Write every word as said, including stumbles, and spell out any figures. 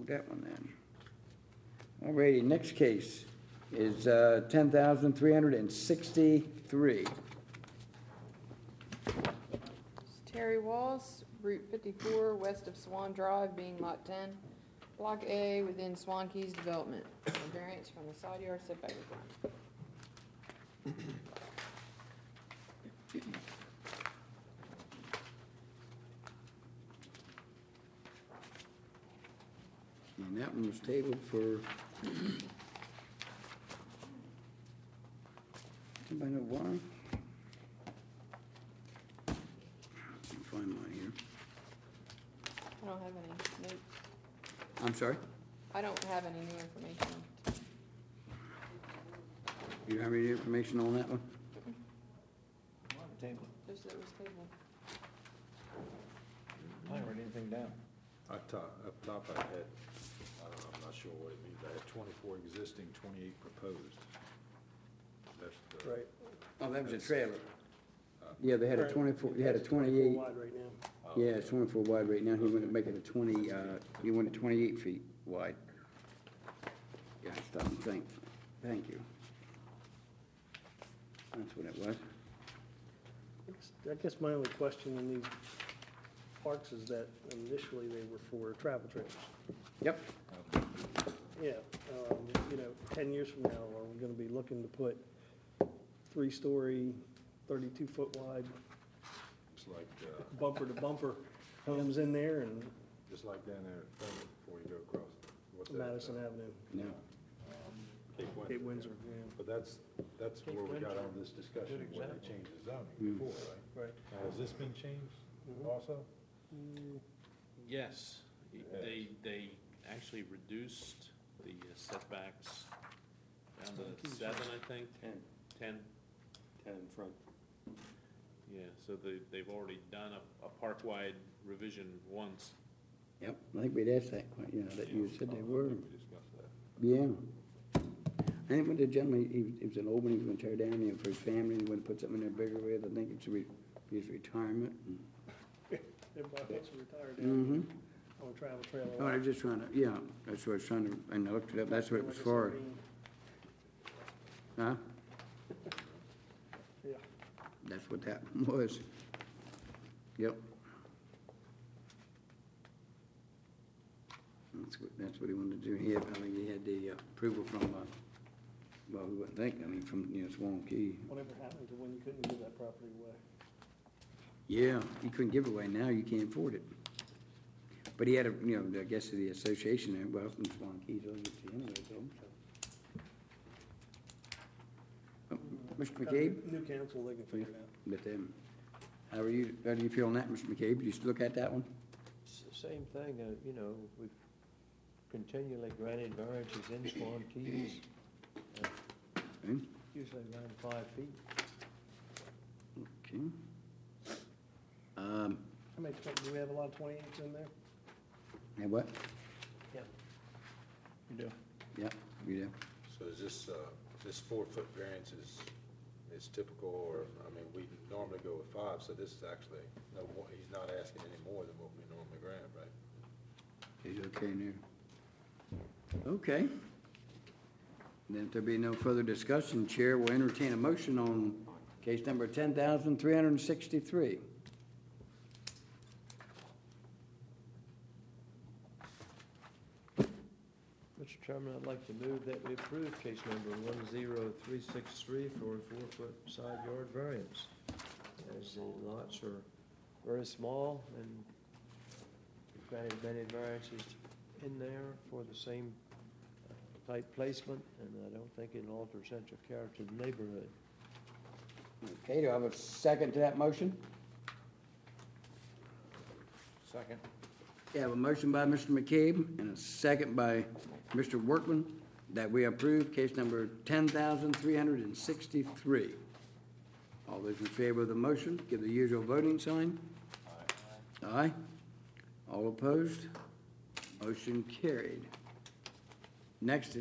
hold that one then. Alrighty, next case is uh, ten thousand three hundred and sixty-three. Terry Walls, Route fifty-four, west of Swan Drive, being Lot ten, Block A within Swan Keys Development. A variance from the side yard setback requirement. And that one was tabled for, anybody know why? Let me find mine here. I don't have any notes. I'm sorry? I don't have any new information. You have any information on that one? Table. Just that it was tabled. I haven't written anything down. I top, up top I had, uh, I'm not sure what it means, I had twenty-four existing, twenty-eight proposed. That's the. Right. Oh, that was a trailer. Yeah, they had a twenty-four, they had a twenty-eight, Wide right now. oh, yeah, it's twenty-four wide right now. He wanted to make it a twenty, uh, he wanted twenty-eight feet wide. Yeah, stop and think. Thank you. That's what it was. I guess- I guess my only question in these parks is that initially they were for travel trailers. Yep. Yeah, um, you know, ten years from now, are we gonna be looking to put three-story, thirty-two foot wide, It's like, uh, bumper to bumper homes in there and just like down there at Fairmont before you go across. what's that, Madison uh, Avenue, No. Cape Windsor. Cape Windsor, yeah. But that's, that's Cape where we got Windsor, on this discussion, good when they example. changed the zoning Mm. before, right? Right. Now, has this been changed Mhm. also? Mm, Yes, Yes. they, they actually reduced the setbacks down to seven, I think, Ten, ten. ten in front. Yeah, so they, they've already done a, a park-wide revision once. Yep, I think we'd asked that, que- you know, that you said they Oh, I were. think We discussed that. Yeah. I think when the gentleman, he, he was an old one, he was gonna tear down, you know, for his family, he wanted to put something in there bigger with, I think it's re, his retirement. Everybody wants to retire down Mm-hmm. on a travel trailer. Oh, I was just trying to, yeah, that's what I was trying to, and I looked it up, that's what it was for. Huh? Yeah. That's what that was. Yep. That's what, that's what he wanted to do. He had, I think he had the uh, approval from, uh, well, we wouldn't think, I mean, from, you know, Swan Key. Whatever happened to when you couldn't give that property away? Yeah, you couldn't give it away, now you can't afford it. But he had a, you know, I guess the association there, well, from Swan Keys, owns it anyway, so. Oh, Mister Got a McCabe? New council, they can figure it out. But, um, how are you, how do you feel on that, Mister McCabe? Did you look at that one? S- Same thing, uh, you know, we've continually granted variances in Swan Keys, uh, Okay. usually around five feet. Okay. Um, How many, twen- do we have a lot of twenty-eights in there? and what? Yeah. You do. Yeah, we do. So is this, uh, this four-foot variance is, is typical, or, I mean, we normally go with five, so this is actually, no more, he's not asking any more than what we normally grant, right? He's okay now. Okay. Then if there be no further discussion, Chair will entertain a motion on case number ten thousand three hundred and sixty-three. Mister Chairman, I'd like to move that we approve case number one zero three six three for a four-foot side yard variance. As the lots are very small and we've granted many variances in there for the same uh, type placement, and I don't think it'll alter central character of the neighborhood. Okay, do I have a second to that motion? Second. We have a motion by Mister McCabe and a second by Mister Workman that we approve case number ten thousand three hundred and sixty-three. All those in favor of the motion, give the usual voting sign. Aye. Aye. All opposed? Motion carried. Next